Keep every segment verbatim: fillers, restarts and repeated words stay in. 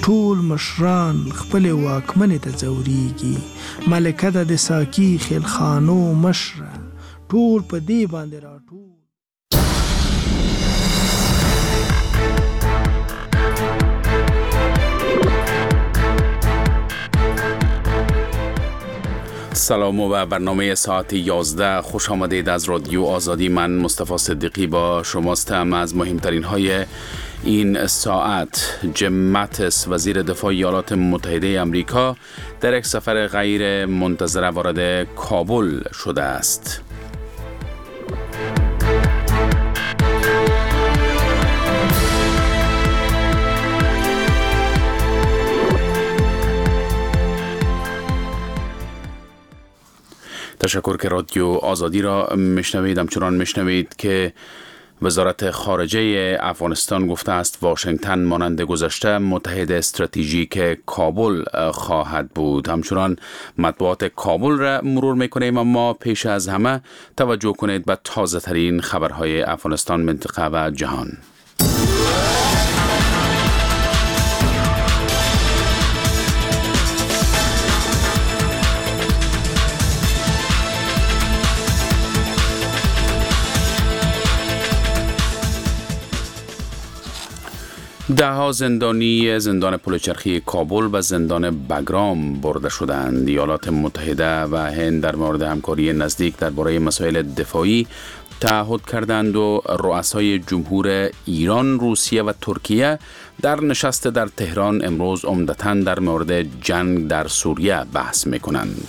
ټول مشران خپل واکمنې ته ځوريږي، ملکه د ساکی خیلخانو مشره، ټول په دې باندې راټول. سلام و برنامه ساعت یازده خوش آمدید از رادیو آزادی. من مصطفی صدیقی با شماستم. از مهمترین های این ساعت: جیم ماتیس وزیر دفاع ایالات متحده آمریکا در یک سفر غیر منتظره وارد کابل شده است. تشکر که رادیو آزادی را میشنوید. همچنان میشنوید که وزارت خارجه افغانستان گفته است واشنگتن مانند گذشته متحد استراتژیک کابل خواهد بود. همچنان مطبوعات کابل را مرور میکنیم، اما پیش از همه توجه کنید به تازه ترین خبرهای افغانستان، منطقه و جهان. ده ها زندانی زندان پلچرخی کابل و زندان بگرام برده شدند. ایالات متحده و هند در مورد همکاری نزدیک درباره مسائل دفاعی تعهد کردند و رؤسای جمهور ایران، روسیه و ترکیه در نشست در تهران امروز عمدتاً در مورد جنگ در سوریه بحث می‌کنند.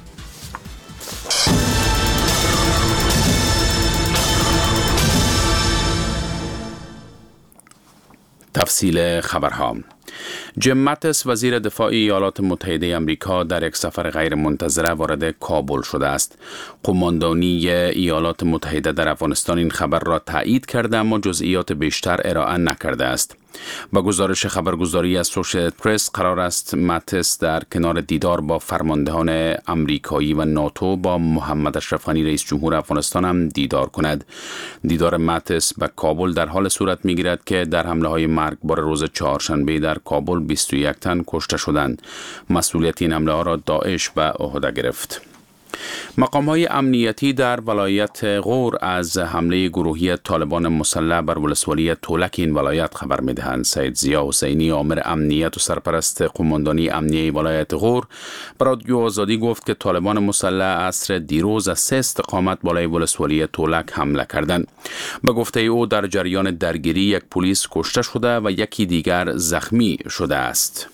تفصیل خبرها: جیم ماتیس وزیر دفاع ایالات متحده آمریکا در یک سفر غیر منتظره وارد کابل شده است. قماندانی ایالات متحده در افغانستان این خبر را تایید کرده، اما جزئیات بیشتر ارائه نکرده است. با گزارش خبرگزاری اسوسییتد پرس قرار است ماتیس در کنار دیدار با فرماندهان آمریکایی و ناتو با محمد اشرف غنی رئیس جمهور افغانستان هم دیدار کند. دیدار ماتیس به کابل در حال صورت می‌گیرد که در حمله‌های مرگبار روز چهارشنبه در کابل بیست و یک تن کشته شدند. مسئولیت این حمله ها را داعش به عهده گرفت. مقام‌های امنیتی در ولایت غور از حمله گروهی طالبان مسلح بر ولسوالی تولک این ولایت خبر می‌دهند. سید ضیا حسینی آمر امنیت و سرپرست قماندانی امنیه ولایت غور به رادیو آزادی گفت که طالبان مسلح عصر دیروز از سه استقامت بالای ولسوالی تولک حمله کردند. به گفته او در جریان درگیری یک پلیس کشته شده و یکی دیگر زخمی شده است.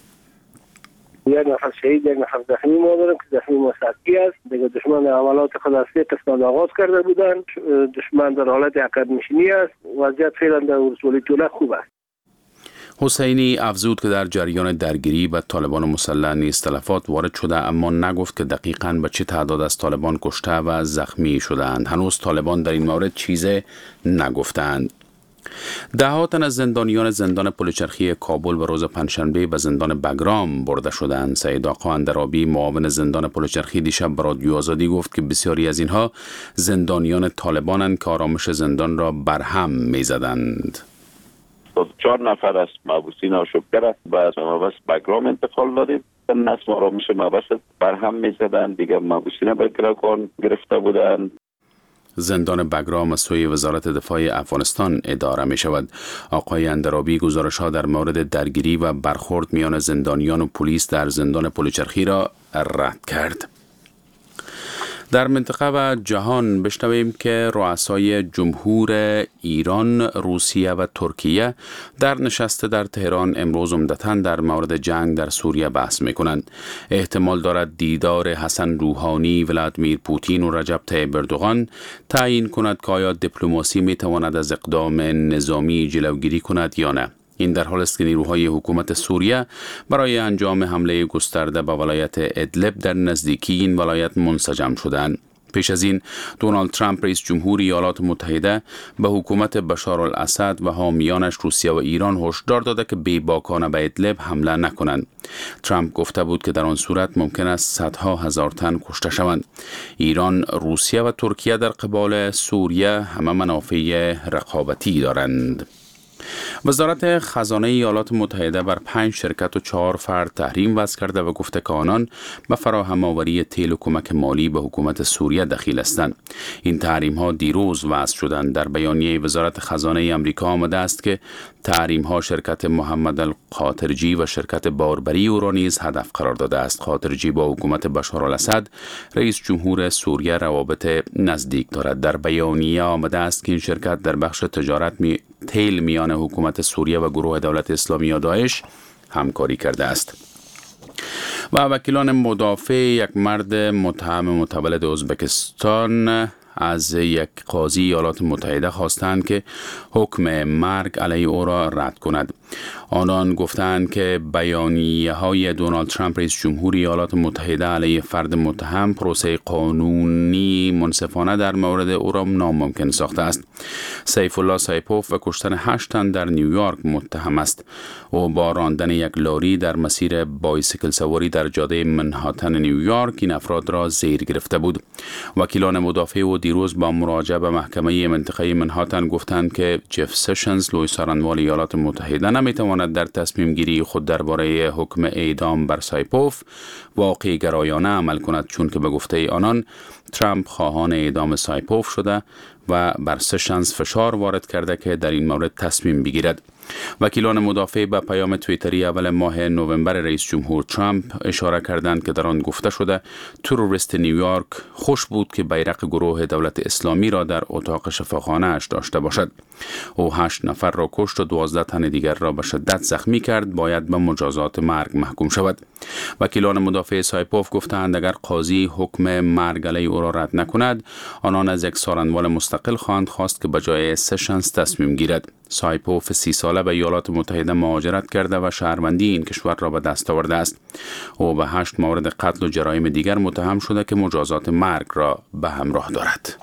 یک نفر شهید، یک نفر زخمی ما داریم که زخمی ما سطحی است. دیگه دشمن عملات خود از سه قسمت آغاز کرده بودند. دشمن در حالت عقب نشینی است. وضعیت فعلا در ولسوالی تولک خوب است. حسینی افزود که در جریان درگیری با طالبان مسلح نیز تلفات وارد شده، اما نگفت که دقیقاً به چه تعداد از طالبان کشته و زخمی شدند. هنوز طالبان در این مورد چیزی نگفتند. ده ها تن از زندانیان زندان پلچرخی کابل به روز پنجشنبه به زندان بگرام برده شدند. سید آقا اندرابی معاون زندان پلچرخی دیشب به رادیو آزادی گفت که بسیاری از اینها زندانیان طالبانند که آرامش زندان را برهم می‌زدند. چهار نفر از محبوسین آشوبگر به محبس بگرام انتقال دادیم. نصب آرامش محبس برهم می‌زدند. دیگر محبوسین به گروگان گرفته بودند. زندان بگرام از سوی وزارت دفاع افغانستان اداره می شود. آقای اندرابی گزارش ها در مورد درگیری و برخورد میان زندانیان و پلیس در زندان پلچرخی را رد کرد. در منطقه و جهان بشنویم که رؤسای جمهور ایران، روسیه و ترکیه در نشست در تهران امروز عمدتاً در مورد جنگ در سوریه بحث می‌کنند. احتمال دارد دیدار حسن روحانی، ولادیمیر پوتین و رجب طیب اردوغان تعیین کند که آیا دیپلماسی می‌تواند از اقدام نظامی جلوگیری کند یا نه. این در حال است که نیروهای حکومت سوریه برای انجام حمله گسترده به ولایت ادلب در نزدیکی این ولایت منسجم شدند. پیش از این دونالد ترامپ رئیس جمهور ایالات متحده به حکومت بشار الاسد و حامیانش روسیه و ایران هشدار داده که بیباکانه به ادلب حمله نکنند. ترامپ گفته بود که در آن صورت ممکن است صدها هزار تن کشته شوند. ایران، روسیه و ترکیه در قبال سوریه همه منافع رقابتی دارند. وزارت خزانه ایالات متحده بر پنج شرکت و چهار فرد تحریم وضع کرده و گفته که آنان به فراهم آوری تیل و کمک مالی به حکومت سوریه دخیل هستند. این تحریم ها دیروز وضع شدند. در بیانیه وزارت خزانه آمریکا آمده است که تحریم ها شرکت محمد القاطرجی و شرکت باربری او را نیز هدف قرار داده است. قاطرجی با حکومت بشار الاسد رئیس جمهور سوریه روابط نزدیک دارد. در بیانیه آمده است که این شرکت در بخش تجارت می تیل میان حکومت سوریه و گروه دولت اسلامی یا داعش همکاری کرده است. و وکیلان مدافع یک مرد متهم متولد ازبکستان از یک قاضی ایالات متحده خواستند که حکم مرگ علیه او را رد کند. آنان گفتند که بیانیه های دونالد ترامپ رئیس جمهور ایالات متحده علیه فرد متهم پروسه قانونی منصفانه در مورد او را ناممکن ساخته است. سیف الله سایپوف و کشتن هشت تن در نیویورک متهم است. او با راندن یک لاری در مسیر بایسیکل سواری در جاده منهاتن نیویورک این افراد را زیر گرفته بود. وکیلان مدافع او دیروز با مراجعه به محکمه منطقه منهاتن گفتند که جف سشنز لوی سارنوال ایالات متحده نمیتواند در تصمیم گیری خود درباره حکم اعدام بر سایپوف واقعی گرایانه عمل کند، چون که به گفته آنان ترامپ خواهان اعدام سایپوف شده و بر سشنز فشار وارد کرده که در این مورد تصمیم بگیرد. وکیلان مدافع به پیام توییتری اول ماه نوامبر رئیس جمهور ترامپ اشاره کردند که در آن گفته شده تروریست نیویورک خوش بود که بیرق گروه دولت اسلامی را در اتاق شفاخانه اش داشته باشد. او هشت نفر را کشت و دوازده تن دیگر را به شدت زخمی کرد، باید به مجازات مرگ محکوم شود. وکیلان مدافع سایپوف گفتند اگر قاضی حکم مرگ علیه او را رد نکند، آنان از یک سارنوال مستقل خواهند خواست که به جای سشنز تصمیم گیرد. سایپوف سی ساله به ایالات متحده مهاجرت کرده و شهروندی این کشور را به دست آورده است. او به هشت مورد قتل و جرایم دیگر متهم شده که مجازات مرگ را به همراه دارد.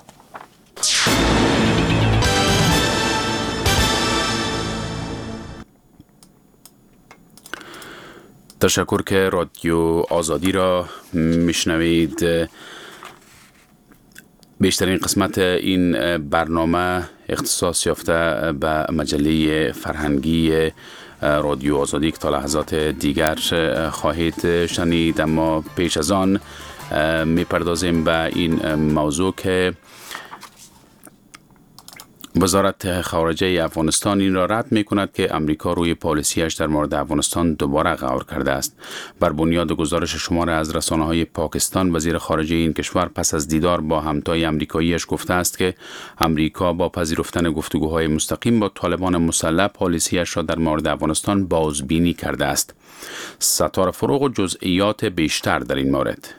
تشکر که رادیو آزادی را میشنوید. بیشترین قسمت این برنامه اختصاص یافته به مجله فرهنگی رادیو آزادی که تا لحظات دیگر خواهید شنید، اما پیش از آن میپردازیم به این موضوع که وزارت خارجه افغانستان این را رد می کند که امریکا روی پالیسیش در مورد افغانستان دوباره غور کرده است. بر بنیاد گزارش شمار از رسانه‌های پاکستان، وزیر خارجه این کشور پس از دیدار با همتای امریکاییش گفته است که امریکا با پذیرفتن گفتگوهای مستقیم با طالبان مسلح پالیسیش را در مورد افغانستان بازبینی کرده است. ستاره فروغ و جزئیات بیشتر در این مورد.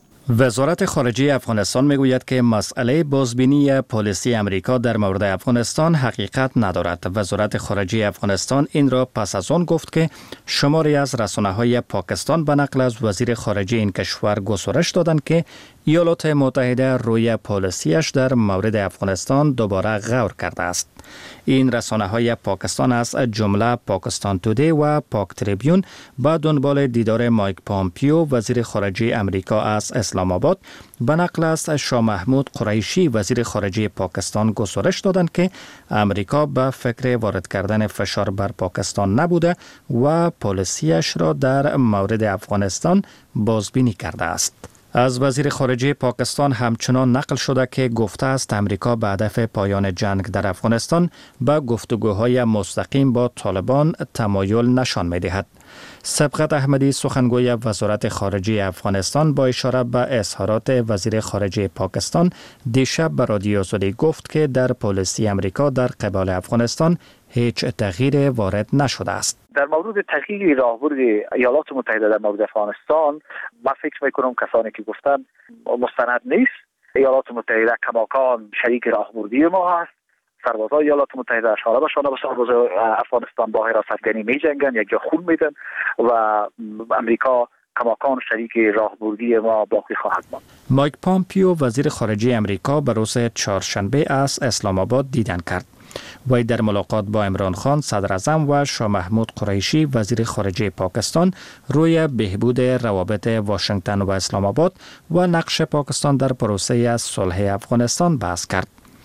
وزارت خارجه افغانستان میگوید که مسئله بازبینی پالیسی امریکا در مورد افغانستان حقیقت ندارد. وزارت خارجه افغانستان این را پس از آن گفت که شماری از رسانه‌های پاکستان به نقل از وزیر خارجه این کشور گزارش دادند که ایالات متحده روی پالیسیش در مورد افغانستان دوباره غور کرده است. این رسانه‌های پاکستان از جمله پاکستان تودی و پاک تریبیون به دنبال دیدار مایک پامپیو وزیر خارجه امریکا از اسلام آباد به نقل از شاه محمود قریشی وزیر خارجه پاکستان گزارش دادند که امریکا به فکر وارد کردن فشار بر پاکستان نبوده و پالیسیش را در مورد افغانستان بازبینی کرده است. از وزیر خارجه پاکستان همچنان نقل شده که گفته است امریکا به هدف پایان جنگ در افغانستان به گفتگوهای مستقیم با طالبان تمایل نشان می‌دهد. سبقت احمدی سخنگوی وزارت خارجه افغانستان با اشاره به اظهارات وزیر خارجه پاکستان دیشب به رادیو آزادی گفت که در پالیسی امریکا در قبال افغانستان هیچ تغییر وارد نشده است. در مورد تغییر راهبرد ایالات متحده در مورد افغانستان من فکر میکنم کسانی که گفتن مستند نیست. ایالات متحده کماکان شریک راهبردی ما هست. سربازای ایالات متحده اشاره به شانه به سربازای افغانستان با حراستگری می جنگن، یک جا خون میدن و امریکا کماکان شریک راهبردی ما باقی خواهد ماند. مایک پامپیو وزیر خارجه امریکا به روز چهارشنبه از اسلام آباد دیدن کرد. وی در ملاقات با عمران خان صدر اعظم و شاه محمود قریشی وزیر خارجه پاکستان روی بهبود روابط واشنگتن و اسلام آباد و نقش پاکستان در پروسه صلح افغانستان بحث کرد.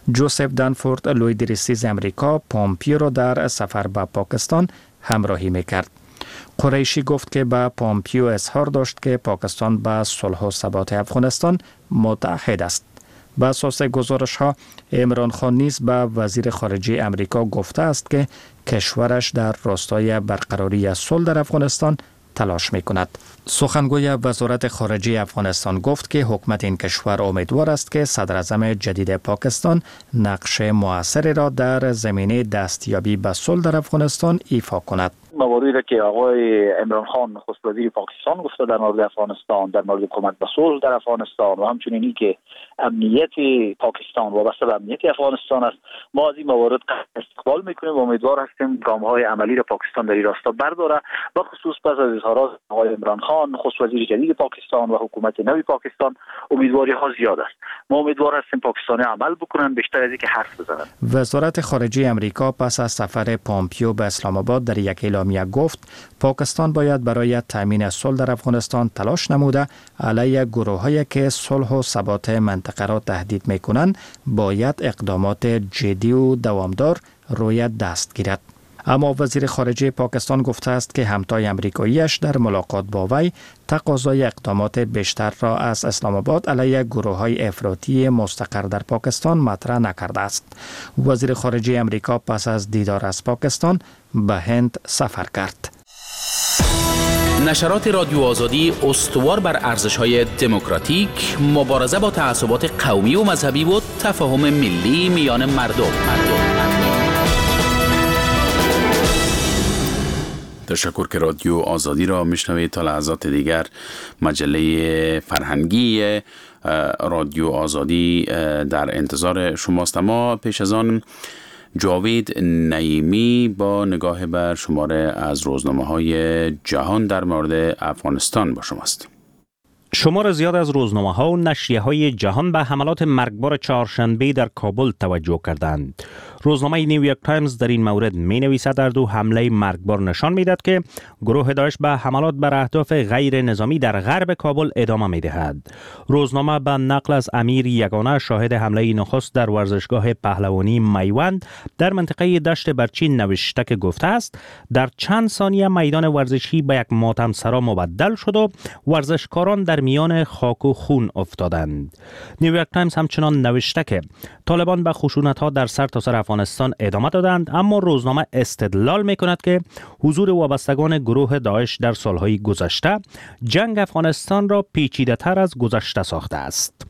جوزف دنفورد لوی درستیز امریکا پامپیو را در سفر به پاکستان همراهی میکرد. قریشی گفت که به پامپیو اظهار داشت که پاکستان به صلح و ثبات افغانستان متحد است. به اساس گزارش ها عمران خان نیز به وزیر خارجه امریکا گفته است که کشورش در راستای برقراری صلح در افغانستان تلاش می کند. سخنگوی وزارت خارجه افغانستان گفت که حکومت این کشور امیدوار است که صدر اعظم جدید پاکستان نقش مؤثری را در زمینه دستیابی به صلح در افغانستان ایفا کند. مواردی را که آقای عمران خان نخست وزیر پاکستان گفته در مورد افغانستان، در مورد کمک به صلح در افغانستان و همچنین این که امنیت پاکستان وابسته به امنیت افغانستان است، ما از این موارد استقبال میکنیم و امیدوار هستیم گام‌های عملی را پاکستان در این راستا برداره. به خصوص پس از اظهارات آقای عمران خان نخست وزیر جدید پاکستان و حکومت نوی پاکستان امیدواری ها زیاد است. ما امیدوار هستیم پاکستانی عمل بکنن بیشتر از اینکه حرف بزنن. وزارت خارجه امریکا پس از سفر پامپیو به اسلام آباد در یک اعلامیه گفت پاکستان باید برای تامین صلح در افغانستان تلاش نموده علیه گروه‌هایی که صلح و ثبات منطقه را تهدید می‌کنند باید اقدامات جدی و دوامدار روی دست گیرد. اما وزیر خارجه پاکستان گفته است که همتای امریکاییش در ملاقات با وی تقاضای اقدامات بیشتر را از اسلام آباد علیه گروه‌های افراطی مستقر در پاکستان مطرح نکرده است. وزیر خارجه امریکا پس از دیدار از پاکستان به هند سفر کرد. نشرات رادیو آزادی استوار بر ارزش‌های دموکراتیک، مبارزه با تعصبات قومی و مذهبی و تفاهم ملی میان مردم. مردم. تشکر که رادیو آزادی را میشنوید. تا لحظات دیگر مجله فرهنگی رادیو آزادی در انتظار شماست. اما پیش از آن جاوید نعیمی با نگاه بر شماره از روزنامه‌های جهان در مورد افغانستان با شماست. شمار زیاد از روزنامه‌ها و نشریه‌های جهان به حملات مرگبار چهارشنبه در کابل توجه کردند. روزنامه نیویورک تایمز در این مورد می‌نویسد در دو حمله مرگبار نشان می‌دهد که گروه داعش به حملات بر اهداف غیر نظامی در غرب کابل ادامه می‌دهد. روزنامه به نقل از امیر یگانه شاهد حمله نخست در ورزشگاه پهلوانی میوند در منطقه دشت برچی نوشته که گفته است در چند ثانیه میدان ورزشی به یک ماتم‌سرا مبدل شد و ورزشکاران در میان خاک و خون افتادند. نیویورک تایمز همچنان نوشته که طالبان به خشونت‌ها در سرتاسر افغانستان ادامه دادند، اما روزنامه استدلال می‌کند که حضور وابستگان گروه داعش در سالهای گذشته جنگ افغانستان را پیچیده‌تر از گذشته ساخته است.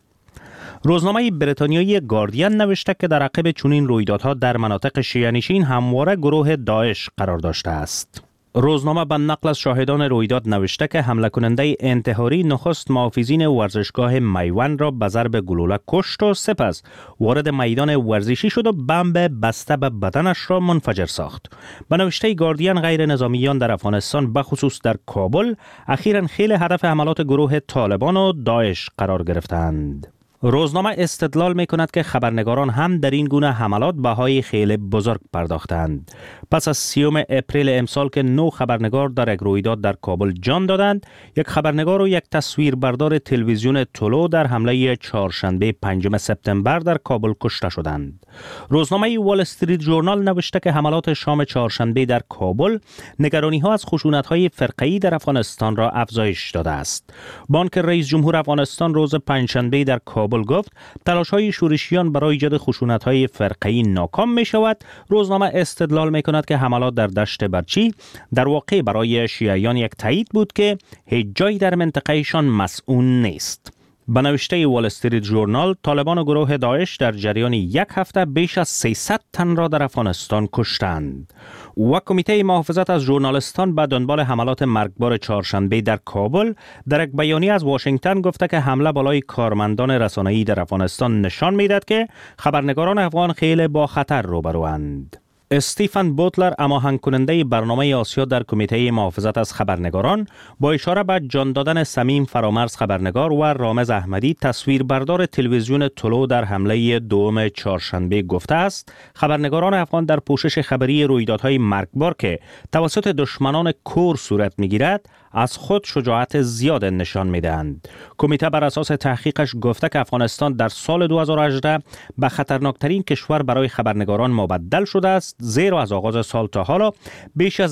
روزنامه بریتانیایی گاردین نوشته که در عقب چنین رویدادها در مناطق شیعه‌نشین همواره گروه داعش قرار داشته است. روزنامه به نقل از شاهدان رویداد نوشته که حمله کننده انتحاری نخست محافظین ورزشگاه میوند را به ضرب گلوله کشت و سپس وارد میدان ورزشی شد و بمب بسته به بدنش را منفجر ساخت. به نوشته گاردین غیر نظامیان در افغانستان به خصوص در کابل اخیراً خیلی هدف حملات گروه طالبان و داعش قرار گرفتند. روزنامه استدلال می کند که خبرنگاران هم در این گونه حملات بهای خیلی بزرگ پرداختند. پس از سیوم اپریل امسال که نو خبرنگار در یک رویداد در کابل جان دادند، یک خبرنگار و یک تصویربردار تلویزیون طلوع در حمله چهارشنبه پنجم سپتامبر در کابل کشته شدند. روزنامه وال استریت ژورنال نوشته که حملات شام چهارشنبه در کابل نگرانی ها از خشونت های فرقه‌ای در افغانستان را افزایش داده است. بانک رئیس جمهور افغانستان روز پنجشنبه در کابل گفت تلاش‌های شورشیان برای ایجاد خشونت‌های فرقه‌ای ناکام می‌شود. روزنامه استدلال می‌کند که حملات در دشت برچی در واقع برای شیعیان یک تایید بود که هیچ جایی در منطقه‌شان مسئول نیست. به نوشته وال استریت ژورنال، طالبان و گروه داعش در جریان یک هفته بیش از سیصد تن را در افغانستان کشتند. و کمیته محافظت از ژورنالیستان به دنبال حملات مرگبار چهارشنبه در کابل در یک بیانیه از واشنگتن گفته که حمله بالای کارمندان رسانه‌ای در افغانستان نشان می‌دهد که خبرنگاران افغان خیلی با خطر روبروند. استیفن بوتلر، هماهنگ کننده برنامه آسیا در کمیته محافظت از خبرنگاران، با اشاره به جان دادن صمیم فرامرز خبرنگار و رامز احمدی تصویربردار تلویزیون طلوع در حمله دوم چهارشنبه گفته است خبرنگاران افغان در پوشش خبری رویدادهای مرگبار که توسط دشمنان کور صورت می‌گیرد از خود شجاعت زیاد نشان می‌دهند. کمیته بر اساس تحقیقش گفته که افغانستان در سال دو هزار و هجده به خطرناکترین کشور برای خبرنگاران مبدل شده است، زیرا از آغاز سال تا حالا بیش از